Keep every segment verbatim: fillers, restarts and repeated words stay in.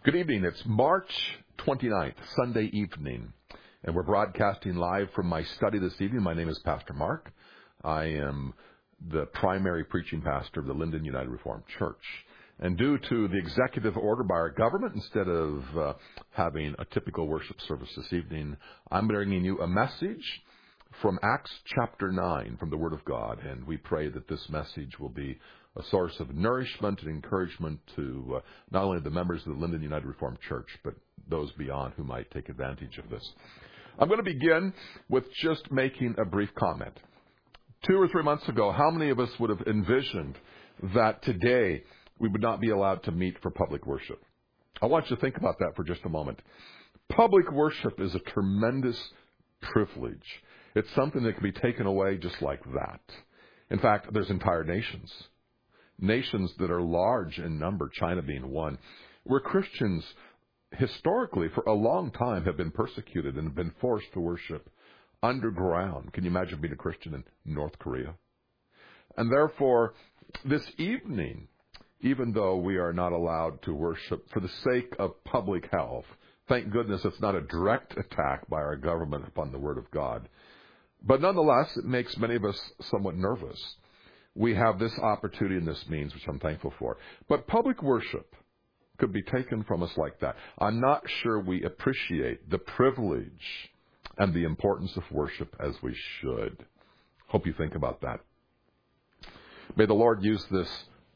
Good evening. It's March twenty-ninth, Sunday evening, and we're broadcasting live from my study this evening. My name is Pastor Mark. I am the primary preaching pastor of the Linden United Reformed Church. And due to the executive order by our government, instead of uh, having a typical worship service this evening, I'm bringing you a message from Acts chapter nine from the Word of God. And we pray that this message will be a source of nourishment and encouragement to uh, not only the members of the Linden United Reformed Church, but those beyond who might take advantage of this. I'm going to begin with just making a brief comment. Two or three months ago, how many of us would have envisioned that today we would not be allowed to meet for public worship? I want you to think about that for just a moment. Public worship is a tremendous privilege. It's something that can be taken away just like that. In fact, there's entire nations. Nations that are large in number, China being one, where Christians historically for a long time have been persecuted and have been forced to worship underground. Can you imagine being a Christian in North Korea? And therefore, this evening, even though we are not allowed to worship for the sake of public health, thank goodness it's not a direct attack by our government upon the Word of God. But nonetheless, it makes many of us somewhat nervous. We have this opportunity and this means, which I'm thankful for. But public worship could be taken from us like that. I'm not sure we appreciate the privilege and the importance of worship as we should. Hope you think about that. May the Lord use this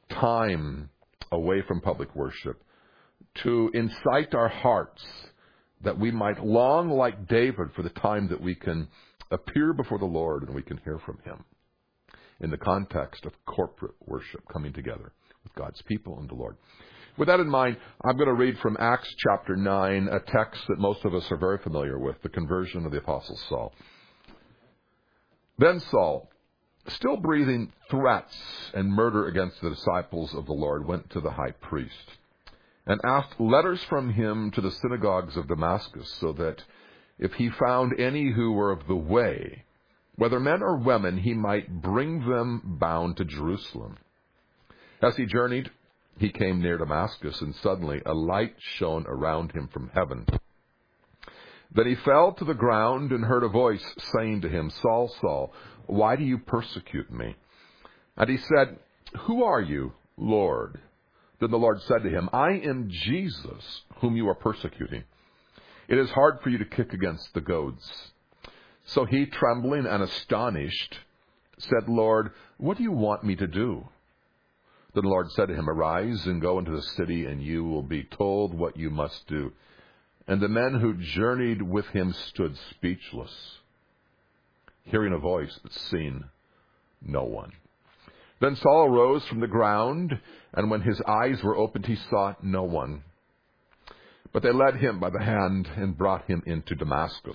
time away from public worship to incite our hearts that we might long like David for the time that we can appear before the Lord and we can hear from Him in the context of corporate worship, coming together with God's people and the Lord. With that in mind, I'm going to read from Acts chapter nine, a text that most of us are very familiar with, the conversion of the Apostle Saul. Then Saul, still breathing threats and murder against the disciples of the Lord, went to the high priest and asked letters from him to the synagogues of Damascus, so that if he found any who were of the way, whether men or women, he might bring them bound to Jerusalem. As he journeyed, he came near Damascus, and suddenly a light shone around him from heaven. Then he fell to the ground and heard a voice saying to him, Saul, Saul, why do you persecute me? And he said, Who are you, Lord? Then the Lord said to him, I am Jesus, whom you are persecuting. It is hard for you to kick against the goads. So he, trembling and astonished, said, Lord, what do you want me to do? Then the Lord said to him, Arise and go into the city, and you will be told what you must do. And the men who journeyed with him stood speechless, hearing a voice but seeing no one. Then Saul arose from the ground, and when his eyes were opened, he saw no one. But they led him by the hand and brought him into Damascus.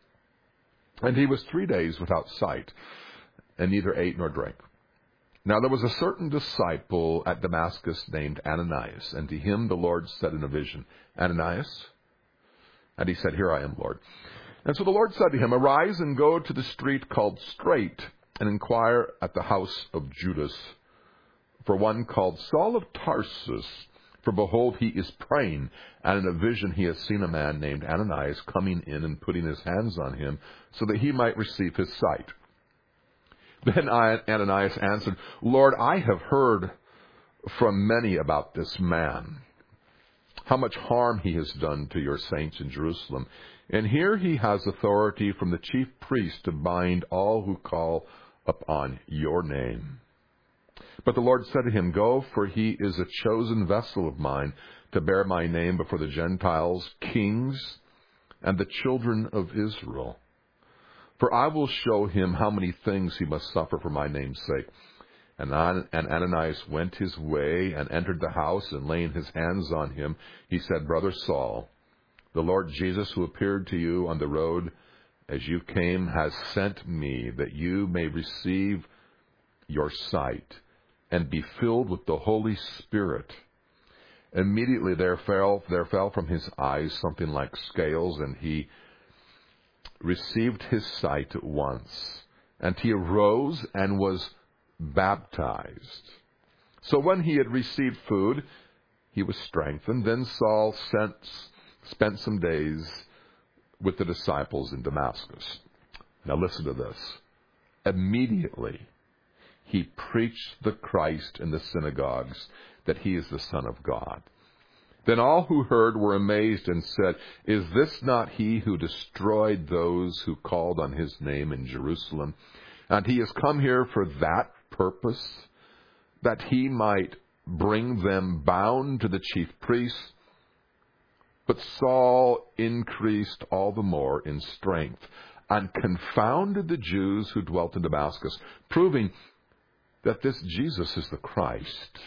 And he was three days without sight, and neither ate nor drank. Now there was a certain disciple at Damascus named Ananias, and to him the Lord said in a vision, Ananias? And he said, Here I am, Lord. And so the Lord said to him, Arise and go to the street called Straight, and inquire at the house of Judas for one called Saul of Tarsus. For behold, he is praying, and in a vision he has seen a man named Ananias coming in and putting his hands on him, so that he might receive his sight. Then Ananias answered, Lord, I have heard from many about this man, how much harm he has done to your saints in Jerusalem. And here he has authority from the chief priest to bind all who call upon your name. But the Lord said to him, Go, for he is a chosen vessel of mine to bear my name before the Gentiles, kings, and the children of Israel. For I will show him how many things he must suffer for my name's sake. And Ananias went his way and entered the house, and laying his hands on him, he said, Brother Saul, the Lord Jesus, who appeared to you on the road as you came, has sent me that you may receive your sight and be filled with the Holy Spirit. Immediately there fell, there fell from his eyes something like scales, and he received his sight at once. And he arose and was baptized. So when he had received food, he was strengthened. Then Saul sent, spent some days with the disciples in Damascus. Now listen to this. Immediately, he preached the Christ in the synagogues, that he is the Son of God. Then all who heard were amazed and said, "Is this not he who destroyed those who called on his name in Jerusalem? And he has come here for that purpose, that he might bring them bound to the chief priests." But Saul increased all the more in strength and confounded the Jews who dwelt in Damascus, proving that this Jesus is the Christ.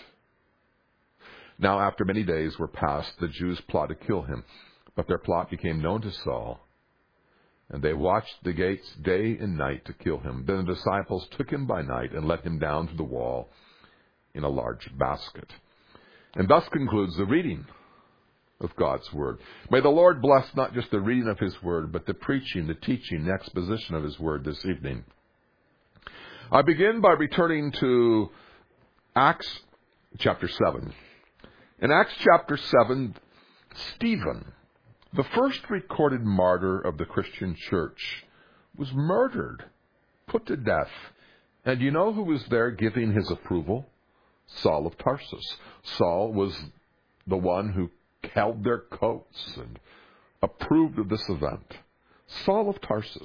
Now after many days were passed, the Jews plotted to kill him, but their plot became known to Saul, and they watched the gates day and night to kill him. Then the disciples took him by night and let him down to the wall in a large basket. And thus concludes the reading of God's Word. May the Lord bless not just the reading of His Word, but the preaching, the teaching, the exposition of His Word this evening. I begin by returning to Acts chapter seven. In Acts chapter seven, Stephen, the first recorded martyr of the Christian church, was murdered, put to death. And you know who was there giving his approval? Saul of Tarsus. Saul was the one who held their coats and approved of this event. Saul of Tarsus.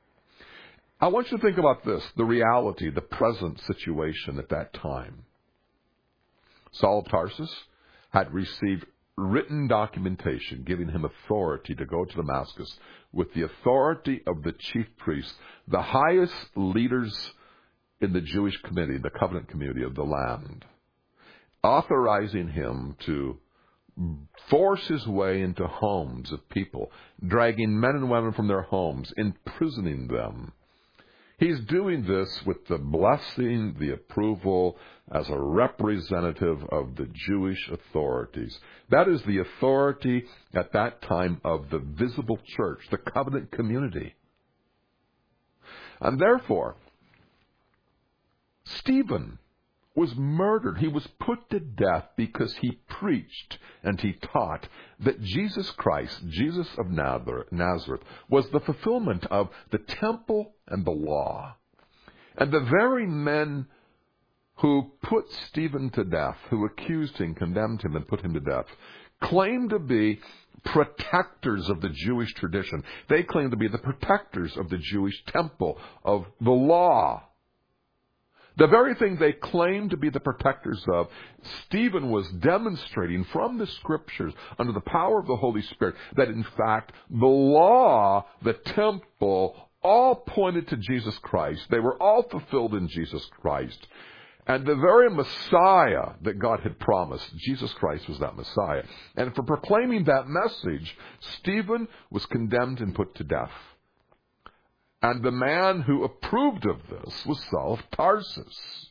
I want you to think about this, the reality, the present situation at that time. Saul of Tarsus had received written documentation giving him authority to go to Damascus with the authority of the chief priests, the highest leaders in the Jewish community, the covenant community of the land, authorizing him to force his way into homes of people, dragging men and women from their homes, imprisoning them. He's doing this with the blessing, the approval, as a representative of the Jewish authorities. That is the authority at that time of the visible church, the covenant community. And therefore, Stephen was murdered. He was put to death because he preached and he taught that Jesus Christ, Jesus of Nazareth, was the fulfillment of the temple and the law. And the very men who put Stephen to death, who accused him, condemned him, and put him to death, claimed to be protectors of the Jewish tradition. They claimed to be the protectors of the Jewish temple, of the law. The very thing they claimed to be the protectors of, Stephen was demonstrating from the Scriptures, under the power of the Holy Spirit, that in fact the law, the temple, all pointed to Jesus Christ. They were all fulfilled in Jesus Christ. And the very Messiah that God had promised, Jesus Christ was that Messiah. And for proclaiming that message, Stephen was condemned and put to death. And the man who approved of this was Saul of Tarsus.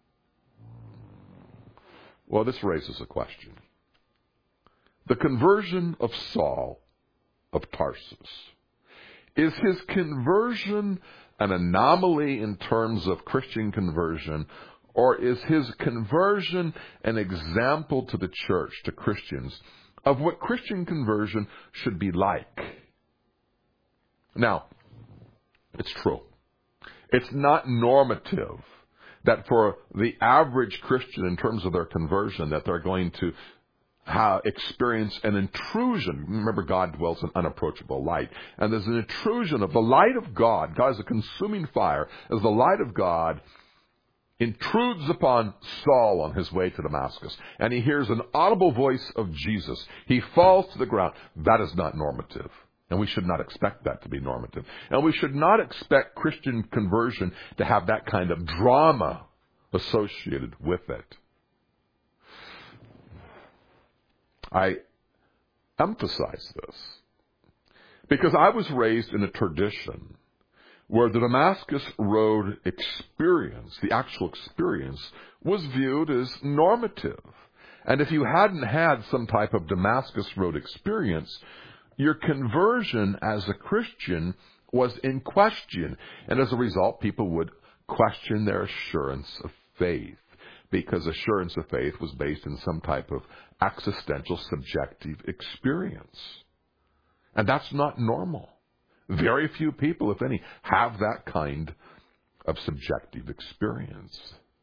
Well, this raises a question. The conversion of Saul of Tarsus. Is his conversion an anomaly in terms of Christian conversion, or is his conversion an example to the church, to Christians, of what Christian conversion should be like? Now, it's true. It's not normative that for the average Christian, in terms of their conversion, that they're going to uh, experience an intrusion. Remember, God dwells in unapproachable light. And there's an intrusion of the light of God. God is a consuming fire. As the light of God intrudes upon Saul on his way to Damascus, and he hears an audible voice of Jesus, he falls to the ground. That is not normative. And we should not expect that to be normative. And we should not expect Christian conversion to have that kind of drama associated with it. I emphasize this because I was raised in a tradition where the Damascus Road experience, the actual experience, was viewed as normative. And if you hadn't had some type of Damascus Road experience, your conversion as a Christian was in question. And as a result, people would question their assurance of faith. because assurance of faith was based in some type of existential subjective experience. And that's not normal. Very few people, if any, have that kind of subjective experience.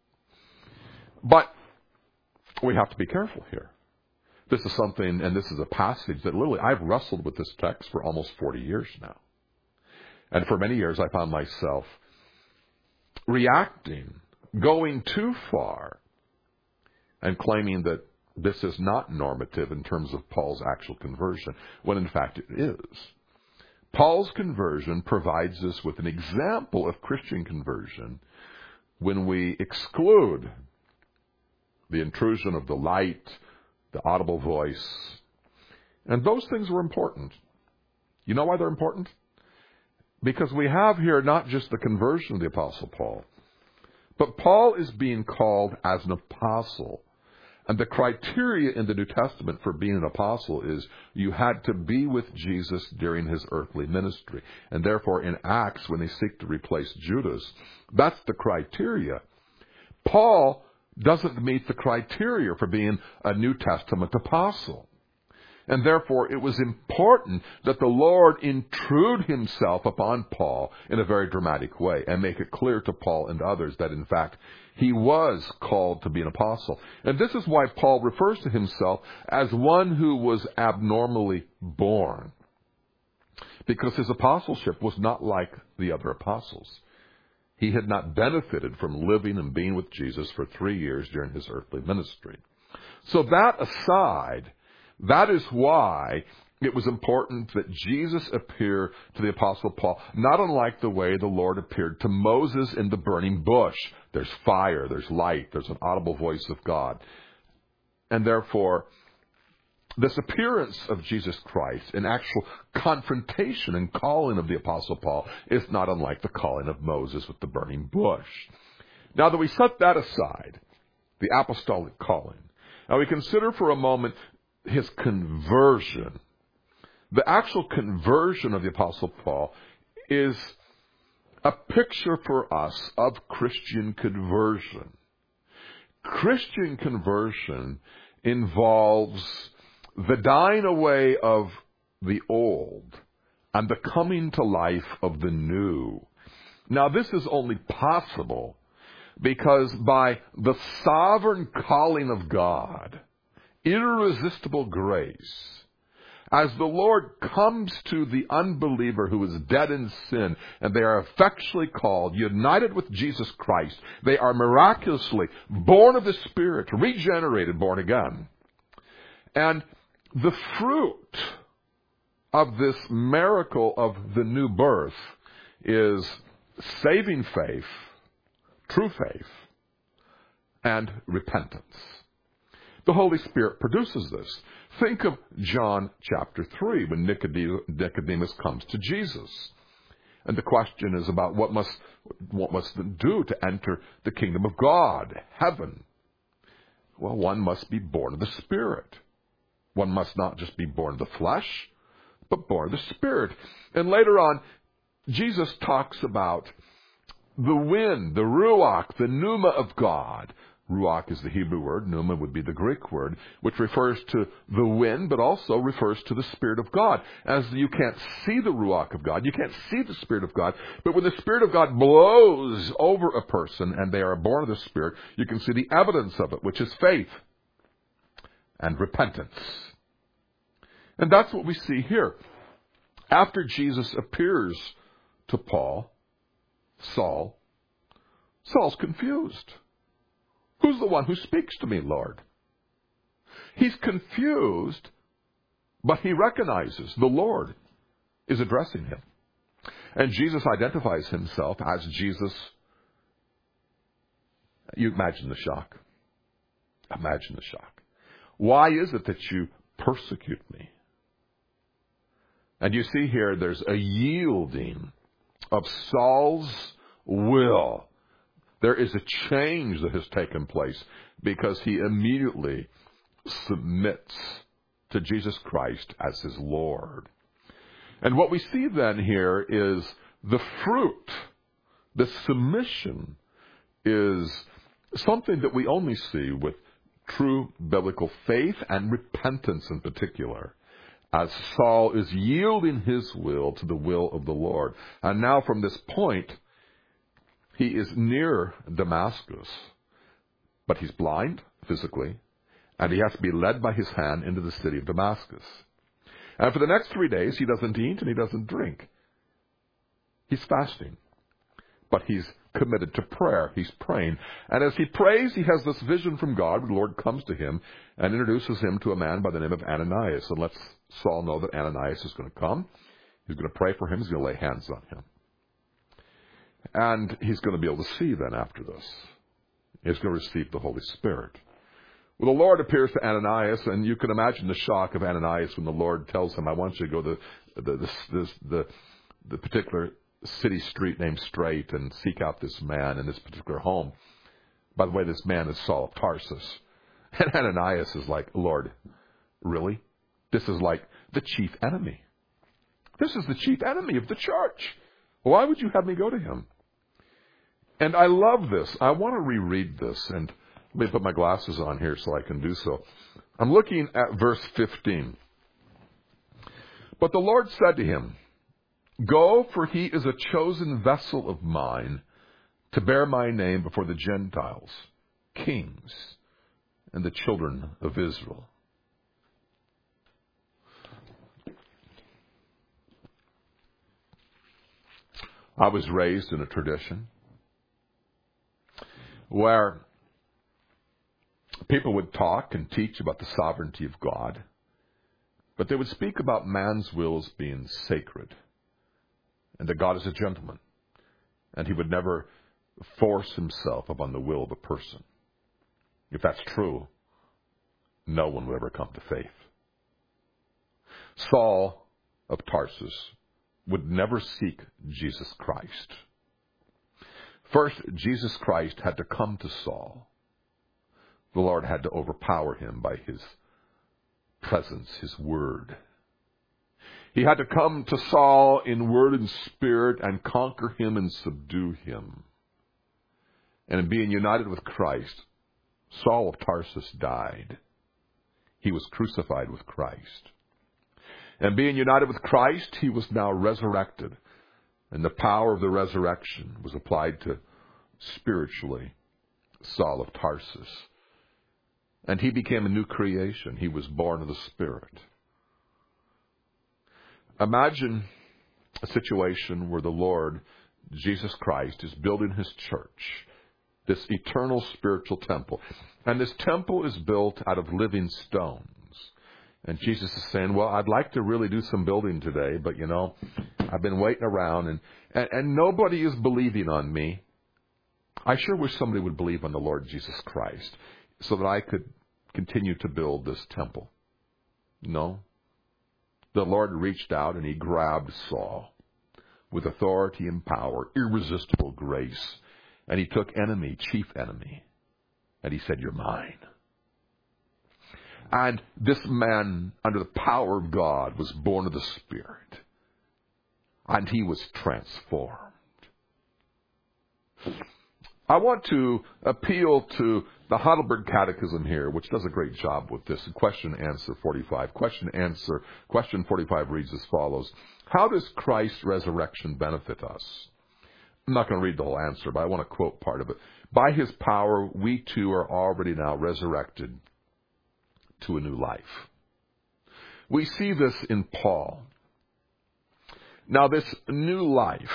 But we have to be careful here. This is something, and this is a passage that literally, I've wrestled with this text for almost forty years now. And for many years I found myself reacting, going too far, and claiming that this is not normative in terms of Paul's actual conversion, when in fact it is. Paul's conversion provides us with an example of Christian conversion when we exclude the intrusion of the light, the audible voice. And those things were important. You know why they're important? Because we have here not just the conversion of the Apostle Paul, but Paul is being called as an apostle. And the criteria in the New Testament for being an apostle is you had to be with Jesus during his earthly ministry. And therefore in Acts, when they seek to replace Judas, that's the criteria. Paul doesn't meet the criteria for being a New Testament apostle. And therefore it was important that the Lord intrude himself upon Paul in a very dramatic way and make it clear to Paul and others that in fact he was called to be an apostle. And this is why Paul refers to himself as one who was abnormally born. Because his apostleship was not like the other apostles. He had not benefited from living and being with Jesus for three years during his earthly ministry. So that aside, that is why it was important that Jesus appear to the Apostle Paul, not unlike the way the Lord appeared to Moses in the burning bush. There's fire, there's light, there's an audible voice of God. And therefore, this appearance of Jesus Christ in actual confrontation and calling of the Apostle Paul is not unlike the calling of Moses with the burning bush. Now that we set that aside, the apostolic calling, now we consider for a moment his conversion. The actual conversion of the Apostle Paul is a picture for us of Christian conversion. Christian conversion involves the dying away of the old and the coming to life of the new. Now, this is only possible because by the sovereign calling of God, irresistible grace, as the Lord comes to the unbeliever who is dead in sin, and they are effectually called, united with Jesus Christ, they are miraculously born of the Spirit, regenerated, born again. And the fruit of this miracle of the new birth is saving faith, true faith, and repentance. The Holy Spirit produces this. Think of John chapter three, when Nicodemus comes to Jesus. And the question is about what must what must one do to enter the kingdom of God, heaven. Well, one must be born of the Spirit. One must not just be born of the flesh, but born of the Spirit. And later on, Jesus talks about the wind, the ruach, the pneuma of God. Ruach is the Hebrew word, pneuma would be the Greek word, which refers to the wind, but also refers to the Spirit of God. As you can't see the ruach of God, you can't see the Spirit of God, but when the Spirit of God blows over a person and they are born of the Spirit, you can see the evidence of it, which is faith and repentance. And that's what we see here. After Jesus appears to Paul, Saul, Saul's confused. Who's the one who speaks to me, Lord? He's confused, but he recognizes the Lord is addressing him. And Jesus identifies himself as Jesus. You imagine the shock. Imagine the shock. Why is it that you persecute me? And you see here there's a yielding of Saul's will. There is a change that has taken place because he immediately submits to Jesus Christ as his Lord. And what we see then here is the fruit, the submission is something that we only see with true biblical faith and repentance in particular, as Saul is yielding his will to the will of the Lord. And now from this point, he is near Damascus, but he's blind physically, and he has to be led by his hand into the city of Damascus. And for the next three days, he doesn't eat and he doesn't drink. He's fasting, but he's committed to prayer. He's praying. And as he prays, he has this vision from God. The Lord comes to him and introduces him to a man by the name of Ananias, and lets Saul know that Ananias is going to come. He's going to pray for him. He's going to lay hands on him. And he's going to be able to see then after this. He's going to receive the Holy Spirit. Well, the Lord appears to Ananias, and you can imagine the shock of Ananias when the Lord tells him, I want you to go to the, the, the, the, the particular city street named Straight and seek out this man in this particular home. By the way, this man is Saul of Tarsus. And Ananias is like, Lord, really? This is like the chief enemy. This is the chief enemy of the church. Why would you have me go to him? And I love this. I want to reread this, and let me put my glasses on here so I can do so. I'm looking at verse fifteen. But the Lord said to him, Go, for he is a chosen vessel of mine to bear my name before the Gentiles, kings, and the children of Israel. I was raised in a tradition where people would talk and teach about the sovereignty of God, but they would speak about man's will as being sacred, and that God is a gentleman, and he would never force himself upon the will of a person. If that's true, no one would ever come to faith. Saul of Tarsus would never seek Jesus Christ. First, Jesus Christ had to come to Saul. The Lord had to overpower him by his presence, his word. He had to come to Saul in word and spirit and conquer him and subdue him. And in being united with Christ, Saul of Tarsus died. He was crucified with Christ. And being united with Christ, he was now resurrected. And the power of the resurrection was applied to, spiritually, Saul of Tarsus. And he became a new creation. He was born of the Spirit. Imagine a situation where the Lord, Jesus Christ, is building his church, this eternal spiritual temple. And this temple is built out of living stones. And Jesus is saying, well, I'd like to really do some building today, but, you know, I've been waiting around, and, and, and nobody is believing on me. I sure wish somebody would believe on the Lord Jesus Christ so that I could continue to build this temple. No. The Lord reached out and he grabbed Saul with authority and power, irresistible grace. And he took enemy, chief enemy, and he said, you're mine. And this man, under the power of God, was born of the Spirit. And he was transformed. I want to appeal to the Heidelberg Catechism here, which does a great job with this. Question answer forty-five. Question answer. Question forty-five reads as follows. How does Christ's resurrection benefit us? I'm not going to read the whole answer, but I want to quote part of it. By his power, we too are already now resurrected to a new life. We see this in Paul. Now, this new life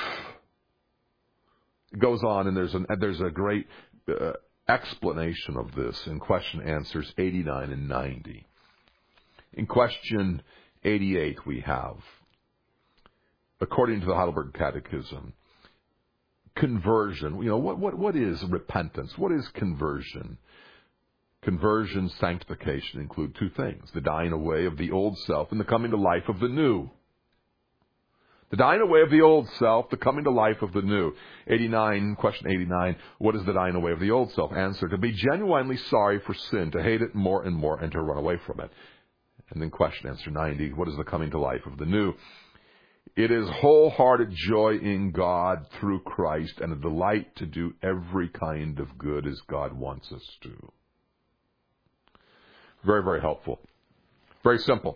goes on, and there's, an, there's a great uh, explanation of this in question answers eighty-nine and ninety. In question eighty-eight, we have, according to the Heidelberg Catechism, conversion. You know, what, what, what is repentance? What is conversion? Conversion, sanctification include two things: the dying away of the old self and the coming to life of the new. The dying away of the old self, the coming to life of the new. eighty-nine, question eighty-nine, what is the dying away of the old self? Answer, to be genuinely sorry for sin, to hate it more and more, and to run away from it. And then question answer ninety, what is the coming to life of the new? It is wholehearted joy in God through Christ and a delight to do every kind of good as God wants us to. Very, very helpful. Very simple.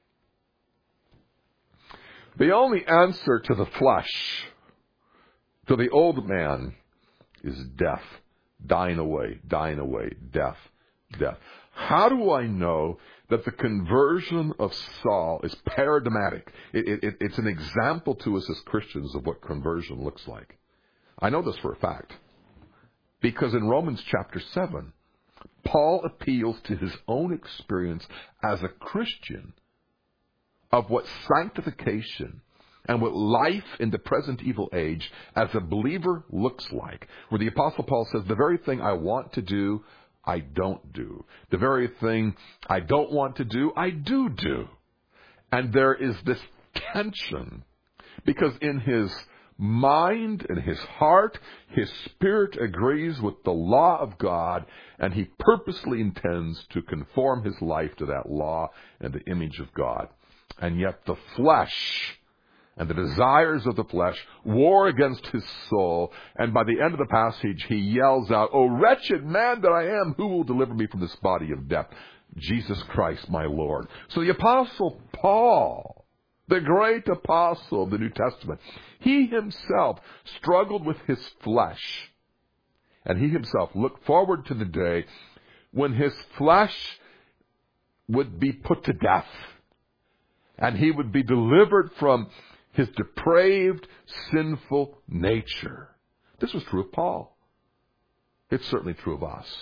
The only answer to the flesh, to the old man, is death. Dying away, dying away, death, death. How do I know that the conversion of Saul is paradigmatic? It, it, it's an example to us as Christians of what conversion looks like. I know this for a fact. Because in Romans chapter seven, Paul appeals to his own experience as a Christian of what sanctification and what life in the present evil age as a believer looks like. Where the Apostle Paul says, the very thing I want to do, I don't do. The very thing I don't want to do, I do do. And there is this tension, because in his mind and his heart, his spirit agrees with the law of God, and he purposely intends to conform his life to that law and the image of God. And yet the flesh and the desires of the flesh war against his soul. And by the end of the passage, he yells out, "O wretched man that I am, who will deliver me from this body of death? Jesus Christ, my Lord." So the Apostle Paul, the great apostle of the New Testament, he himself struggled with his flesh. And he himself looked forward to the day when his flesh would be put to death. And he would be delivered from his depraved, sinful nature. This was true of Paul. It's certainly true of us.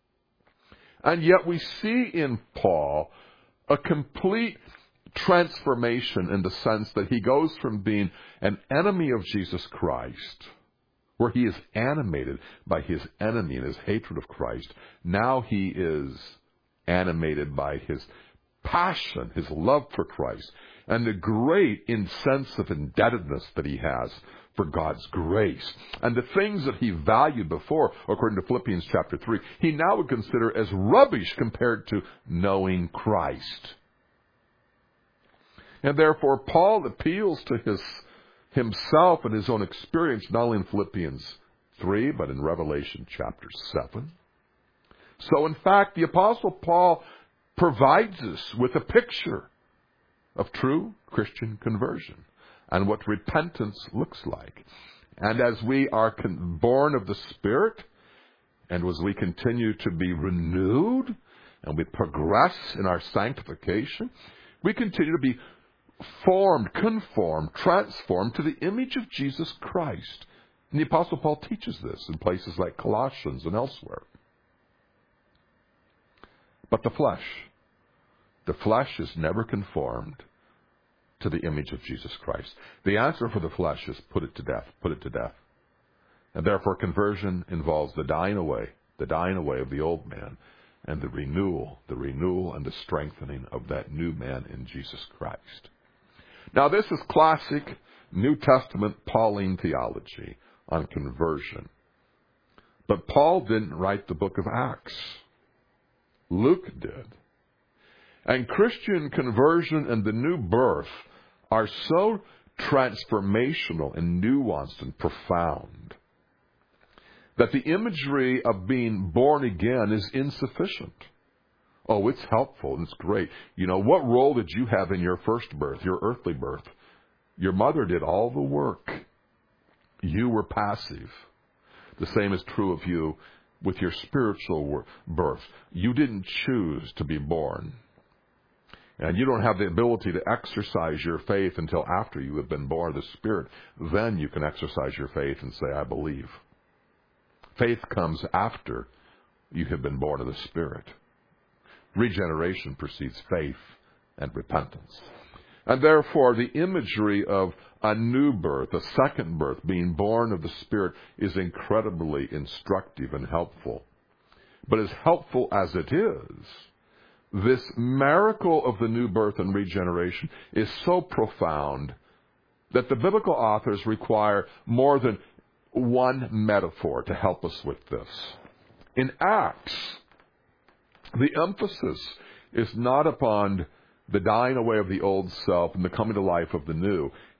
And yet we see in Paul a complete transformation in the sense that he goes from being an enemy of Jesus Christ, where he is animated by his enemy and his hatred of Christ. Now he is animated by his passion, his love for Christ, and the great sense of indebtedness that he has for God's grace. And the things that he valued before, according to Philippians chapter three, he now would consider as rubbish compared to knowing Christ. And therefore, Paul appeals to his himself and his own experience, not only in Philippians three, but in Revelation chapter seven. So, in fact, the Apostle Paul provides us with a picture of true Christian conversion and what repentance looks like. And as we are con- born of the Spirit, and as we continue to be renewed, and we progress in our sanctification, we continue to be formed, conformed, transformed to the image of Jesus Christ. And the Apostle Paul teaches this in places like Colossians and elsewhere. But the flesh, the flesh is never conformed to the image of Jesus Christ. The answer for the flesh is put it to death, put it to death. And therefore conversion involves the dying away, the dying away of the old man, and the renewal, the renewal and the strengthening of that new man in Jesus Christ. Now this is classic New Testament Pauline theology on conversion. But Paul didn't write the book of Acts. Luke did. And Christian conversion and the new birth are so transformational and nuanced and profound that the imagery of being born again is insufficient. Oh, it's helpful and it's great. You know, what role did you have in your first birth, your earthly birth? Your mother did all the work. You were passive. The same is true of you with your spiritual birth. You didn't choose to be born. And you don't have the ability to exercise your faith until after you have been born of the Spirit. Then you can exercise your faith and say, I believe. Faith comes after you have been born of the Spirit. Regeneration precedes faith and repentance. And therefore, the imagery of a new birth, a second birth, being born of the Spirit, is incredibly instructive and helpful. But as helpful as it is, this miracle of the new birth and regeneration is so profound that the biblical authors require more than one metaphor to help us with this. In Acts, the emphasis is not upon the dying away of the old self and the coming to life of the new.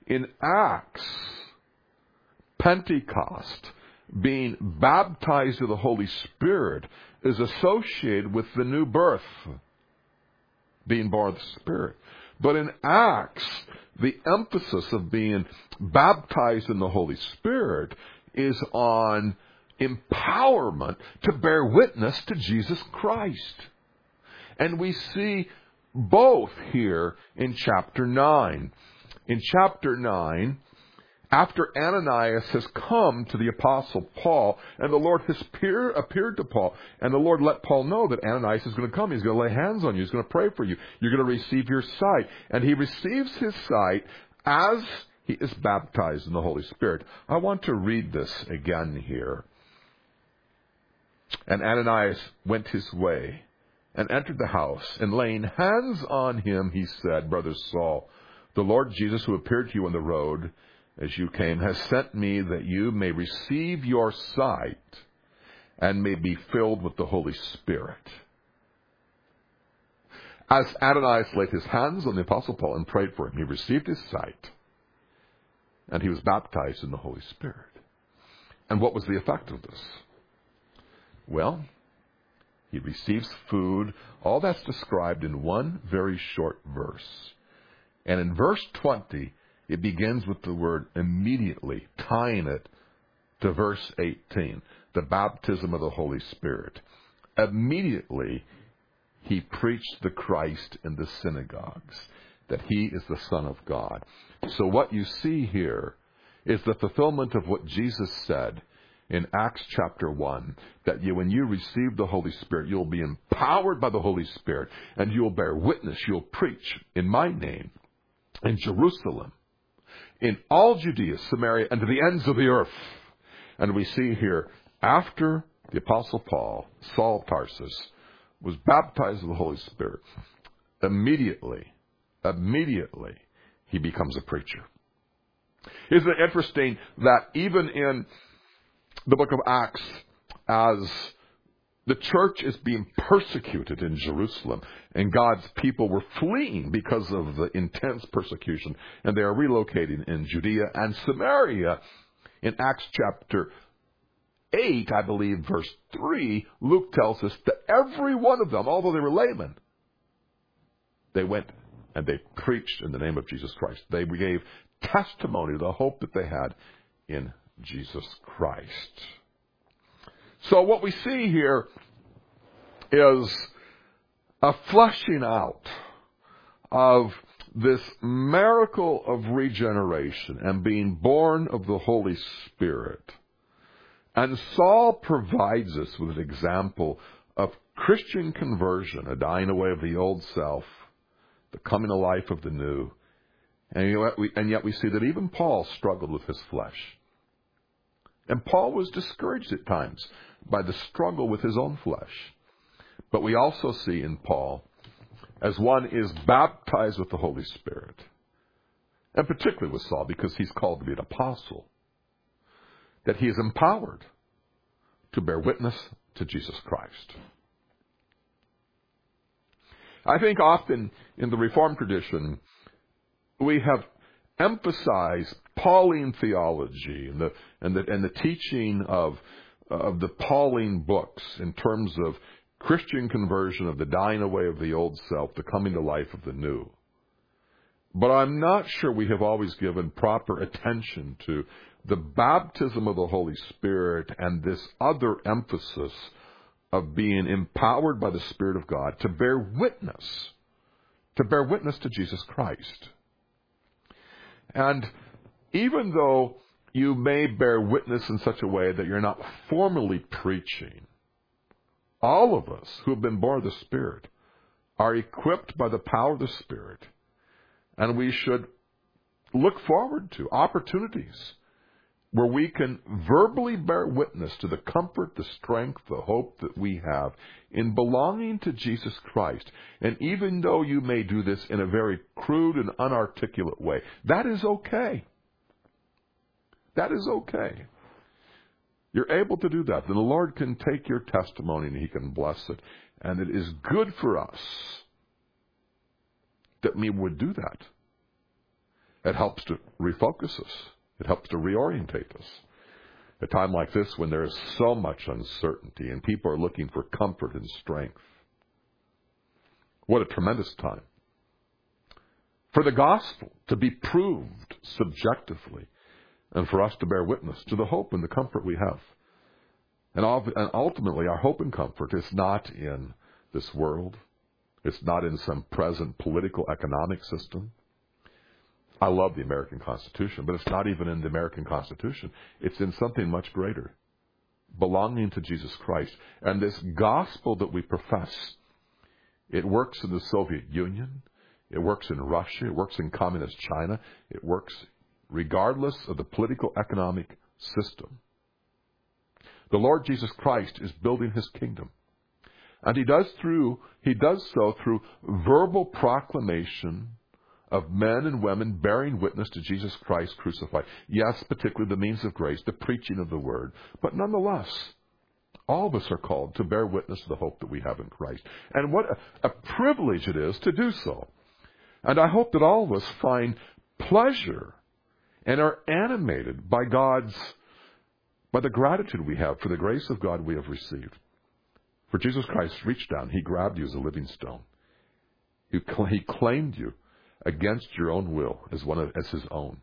In Acts, Pentecost, being baptized with the Holy Spirit, is associated with the new birth, being born of the Spirit. But in Acts, the emphasis of being baptized in the Holy Spirit is on empowerment to bear witness to Jesus Christ. And we see both here in chapter nine. In chapter nine, after Ananias has come to the Apostle Paul, and the Lord has appear, appeared to Paul, and the Lord let Paul know that Ananias is going to come. He's going to lay hands on you. He's going to pray for you. You're going to receive your sight. And he receives his sight as he is baptized in the Holy Spirit. I want to read this again here. And Ananias went his way and entered the house, and laying hands on him, he said, Brother Saul, the Lord Jesus, who appeared to you on the road as you came, has sent me that you may receive your sight and may be filled with the Holy Spirit. As Ananias laid his hands on the Apostle Paul and prayed for him, he received his sight, and he was baptized in the Holy Spirit. And what was the effect of this? Well, he receives food. All that's described in one very short verse. And in verse twenty, it begins with the word immediately, tying it to verse eighteen, the baptism of the Holy Spirit. Immediately, he preached the Christ in the synagogues, that he is the Son of God. So what you see here is the fulfillment of what Jesus said in Acts chapter one, that you, when you receive the Holy Spirit, you'll be empowered by the Holy Spirit, and you'll bear witness, you'll preach in my name in Jerusalem, in all Judea, Samaria, and to the ends of the earth. And we see here, after the Apostle Paul, Saul of Tarsus, was baptized with the Holy Spirit, immediately, immediately, he becomes a preacher. Isn't it interesting that even in the book of Acts, as the church is being persecuted in Jerusalem, and God's people were fleeing because of the intense persecution, and they are relocating in Judea and Samaria. In Acts chapter eight, I believe, verse three, Luke tells us that every one of them, although they were laymen, they went and they preached in the name of Jesus Christ. They gave testimony to the hope that they had in Jesus Christ. So what we see here is a fleshing out of this miracle of regeneration and being born of the Holy Spirit. And Saul provides us with an example of Christian conversion, a dying away of the old self, the coming to life of the new. And yet we, and yet we see that even Paul struggled with his flesh. And Paul was discouraged at times by the struggle with his own flesh. But we also see in Paul, as one is baptized with the Holy Spirit, and particularly with Saul, because he's called to be an apostle, that he is empowered to bear witness to Jesus Christ. I think often in the Reformed tradition, we have emphasized Pauline theology and the and the and the teaching of of the Pauline books in terms of Christian conversion, of the dying away of the old self, the coming to life of the new. But I'm not sure we have always given proper attention to the baptism of the Holy Spirit and this other emphasis of being empowered by the Spirit of God to bear witness, to bear witness to Jesus Christ. And even though you may bear witness in such a way that you're not formally preaching, all of us who have been born of the Spirit are equipped by the power of the Spirit, and we should look forward to opportunities where we can verbally bear witness to the comfort, the strength, the hope that we have in belonging to Jesus Christ. And even though you may do this in a very crude and unarticulate way, that is okay. That is okay. You're able to do that. Then the Lord can take your testimony and He can bless it. And it is good for us that we would do that. It helps to refocus us. It helps to reorientate us. At a time like this when there is so much uncertainty and people are looking for comfort and strength. What a tremendous time. For the gospel to be proved subjectively and for us to bear witness to the hope and the comfort we have. And ultimately, our hope and comfort is not in this world. It's not in some present political economic system. I love the American Constitution, but it's not even in the American Constitution. It's in something much greater, belonging to Jesus Christ. And this gospel that we profess, it works in the Soviet Union. It works in Russia. It works in communist China. It works regardless of the political economic system. The Lord Jesus Christ is building his kingdom. And he does through he does so through verbal proclamation of men and women bearing witness to Jesus Christ crucified. Yes, particularly the means of grace, the preaching of the word. But nonetheless, all of us are called to bear witness to the hope that we have in Christ. And what a, a privilege it is to do so. And I hope that all of us find pleasure and are animated by God's, by the gratitude we have for the grace of God we have received. For Jesus Christ reached down, he grabbed you as a living stone. He, he claimed you against your own will as one of, as his own.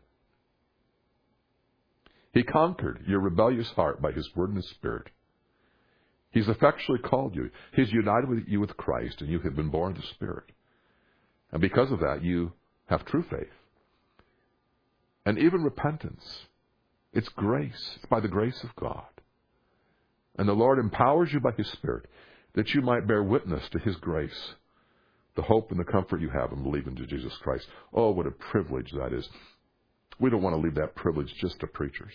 He conquered your rebellious heart by his word and his spirit. He's effectually called you. He's united with you with Christ, and you have been born of the Spirit. And because of that, you have true faith. And even repentance. It's grace. It's by the grace of God. And the Lord empowers you by his Spirit that you might bear witness to his grace, the hope and the comfort you have in believing to Jesus Christ. Oh, what a privilege that is. We don't want to leave that privilege just to preachers.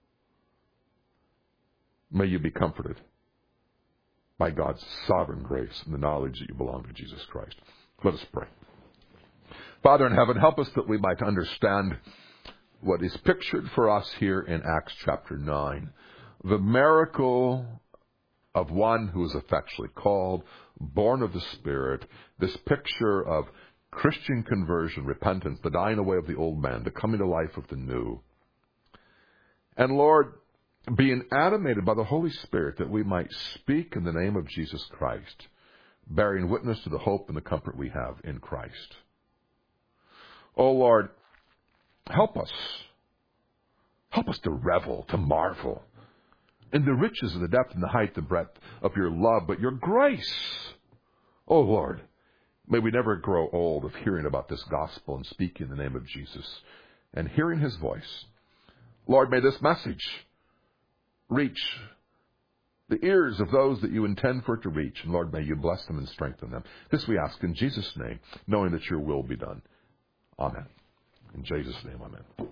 May you be comforted by God's sovereign grace and the knowledge that you belong to Jesus Christ. Let us pray. Father in heaven, help us that we might understand what is pictured for us here in Acts chapter nine. The miracle of one who is effectually called, born of the Spirit, this picture of Christian conversion, repentance, the dying away of the old man, the coming to life of the new. And Lord, being animated by the Holy Spirit that we might speak in the name of Jesus Christ, bearing witness to the hope and the comfort we have in Christ. Oh Lord, help us. Help us to revel, to marvel in the riches and the depth and the height and breadth of your love, but your grace. Oh Lord, may we never grow old of hearing about this gospel and speaking in the name of Jesus and hearing his voice. Lord, may this message reach the ears of those that you intend for it to reach. And Lord, may you bless them and strengthen them. This we ask in Jesus' name, knowing that your will be done. Amen. In Jesus' name, amen.